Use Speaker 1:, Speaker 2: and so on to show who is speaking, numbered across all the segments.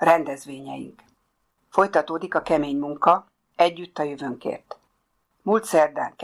Speaker 1: Rendezvényeink. Folytatódik a kemény munka, együtt a jövőnkért. Múlt szerdán,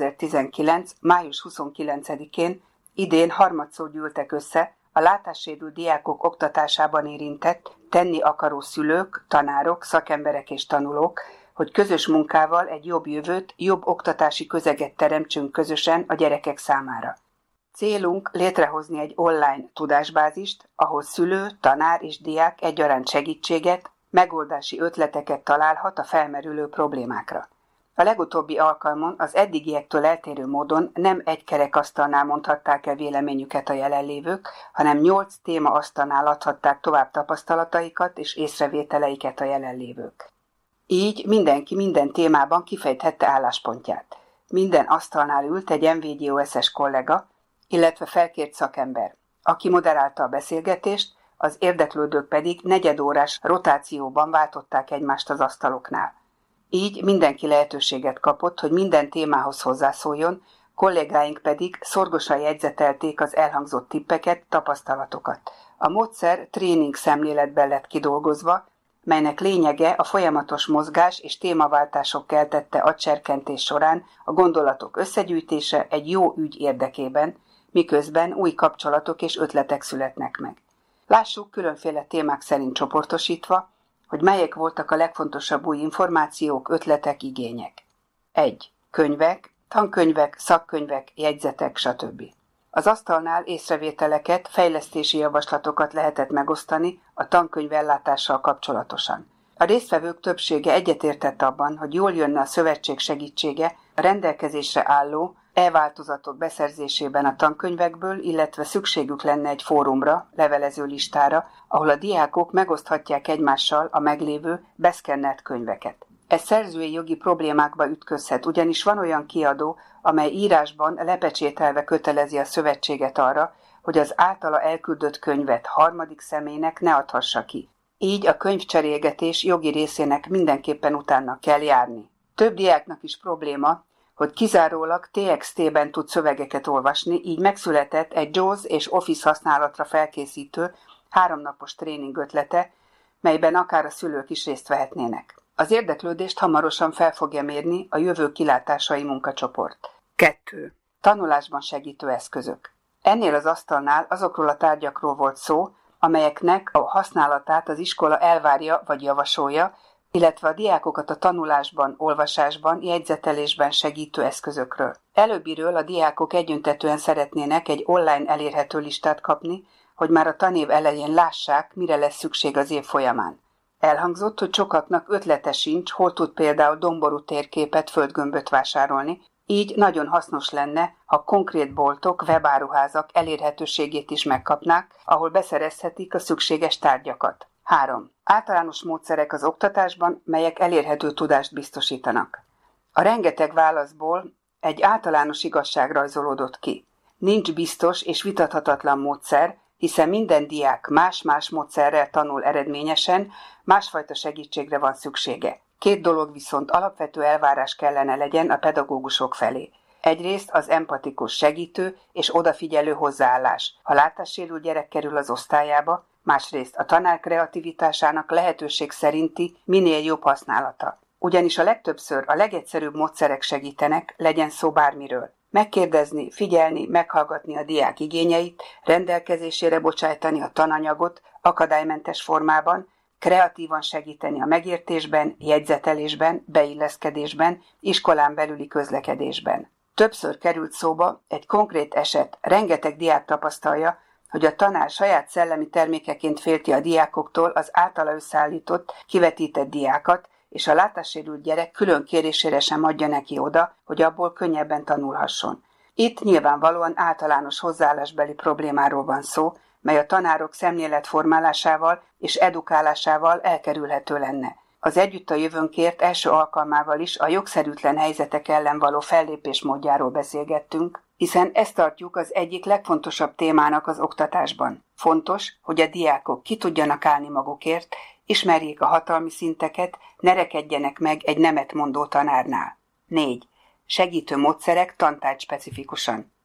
Speaker 1: 2019. május 29-én idén harmadszor gyűltek össze a látássérült diákok oktatásában érintett, tenni akaró szülők, tanárok, szakemberek és tanulók, hogy közös munkával egy jobb jövőt, jobb oktatási közeget teremtsünk közösen a gyerekek számára. Célunk létrehozni egy online tudásbázist, ahol szülő, tanár és diák egyaránt segítséget, megoldási ötleteket találhat a felmerülő problémákra. A legutóbbi alkalmon az eddigiektől eltérő módon nem egy kerekasztalnál mondhatták el véleményüket a jelenlévők, hanem 8 témaasztalnál adhatták tovább tapasztalataikat és észrevételeiket a jelenlévők. Így mindenki minden témában kifejthette álláspontját. Minden asztalnál ült egy MVGOS-es kollega, illetve felkért szakember, aki moderálta a beszélgetést, az érdeklődők pedig negyedórás rotációban váltották egymást az asztaloknál. Így mindenki lehetőséget kapott, hogy minden témához hozzászóljon, kollégáink pedig szorgosan jegyzetelték az elhangzott tippeket, tapasztalatokat. A módszer tréning szemléletben lett kidolgozva, melynek lényege a folyamatos mozgás és témaváltások keltette agyserkentés során a gondolatok összegyűjtése egy jó ügy érdekében, miközben új kapcsolatok és ötletek születnek meg. Lássuk különféle témák szerint csoportosítva, hogy melyek voltak a legfontosabb új információk, ötletek, igények. 1. Könyvek, tankönyvek, szakkönyvek, jegyzetek, stb. Az asztalnál észrevételeket, fejlesztési javaslatokat lehetett megosztani a tankönyv ellátással kapcsolatosan. A résztvevők többsége egyetértett abban, hogy jól jönne a szövetség segítsége a rendelkezésre álló e-változatok beszerzésében a tankönyvekből, illetve szükségük lenne egy fórumra, levelező listára, ahol a diákok megoszthatják egymással a meglévő, beszkennelt könyveket. Ez szerzői jogi problémákba ütközhet, ugyanis van olyan kiadó, amely írásban lepecsételve kötelezi a szövetséget arra, hogy az általa elküldött könyvet harmadik személynek ne adhassa ki. Így a könyvcserélgetés jogi részének mindenképpen utána kell járni. Több diáknak is probléma, hogy kizárólag TXT-ben tud szövegeket olvasni, így megszületett egy JAWS és Office használatra felkészítő 3 napos tréning ötlete, melyben akár a szülők is részt vehetnének. Az érdeklődést hamarosan fel fogja mérni a jövő kilátásai munkacsoport. 2. Tanulásban segítő eszközök. Ennél az asztalnál azokról a tárgyakról volt szó, amelyeknek a használatát az iskola elvárja vagy javasolja, illetve a diákokat a tanulásban, olvasásban, jegyzetelésben segítő eszközökről. Előbbiről a diákok egyöntetően szeretnének egy online elérhető listát kapni, hogy már a tanév elején lássák, mire lesz szükség az év folyamán. Elhangzott, hogy sokaknak ötlete sincs, hol tud például domború térképet, földgömböt vásárolni, így nagyon hasznos lenne, ha konkrét boltok, webáruházak elérhetőségét is megkapnák, ahol beszerezhetik a szükséges tárgyakat. 3. Általános módszerek az oktatásban, melyek elérhető tudást biztosítanak. A rengeteg válaszból egy általános igazság rajzolódott ki. Nincs biztos és vitathatatlan módszer, hiszen minden diák más-más módszerrel tanul eredményesen, másfajta segítségre van szüksége. 2 dolog viszont alapvető elvárás kellene legyen a pedagógusok felé. Egyrészt az empatikus, segítő és odafigyelő hozzáállás, ha látássérült gyerek kerül az osztályába, másrészt a tanár kreativitásának lehetőség szerinti minél jobb használata. Ugyanis a legtöbbször a legegyszerűbb módszerek segítenek, legyen szó bármiről. Megkérdezni, figyelni, meghallgatni a diák igényeit, rendelkezésére bocsájtani a tananyagot akadálymentes formában, kreatívan segíteni a megértésben, jegyzetelésben, beilleszkedésben, iskolán belüli közlekedésben. Többször került szóba egy konkrét eset, rengeteg diák tapasztalja, hogy a tanár saját szellemi termékeként félti a diákoktól az általa összeállított, kivetített diákat, és a látássérült gyerek külön kérésére sem adja neki oda, hogy abból könnyebben tanulhasson. Itt nyilvánvalóan általános hozzáállásbeli problémáról van szó, mely a tanárok szemléletformálásával és edukálásával elkerülhető lenne. Az Együtt a jövőnkért első alkalmával is a jogszerűtlen helyzetek ellen való fellépés módjáról beszélgettünk, hiszen ezt tartjuk az egyik legfontosabb témának az oktatásban. Fontos, hogy a diákok ki tudjanak állni magukért, ismerjék a hatalmi szinteket, ne rekedjenek meg egy nemet mondó tanárnál. 4. Segítő módszerek tantárgy specifikusan.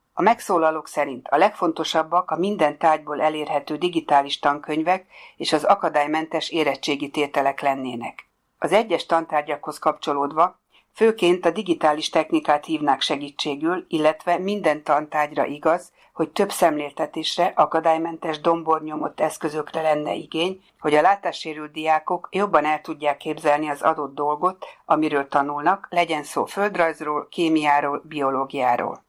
Speaker 1: A megszólalók szerint a legfontosabbak a minden tárgyból elérhető digitális tankönyvek és az akadálymentes érettségi tételek lennének. Az egyes tantárgyakhoz kapcsolódva főként a digitális technikát hívnák segítségül, illetve minden tantárgyra igaz, hogy több szemléltetésre, akadálymentes dombornyomott eszközökre lenne igény, hogy a látássérült diákok jobban el tudják képzelni az adott dolgot, amiről tanulnak, legyen szó földrajzról, kémiáról, biológiáról.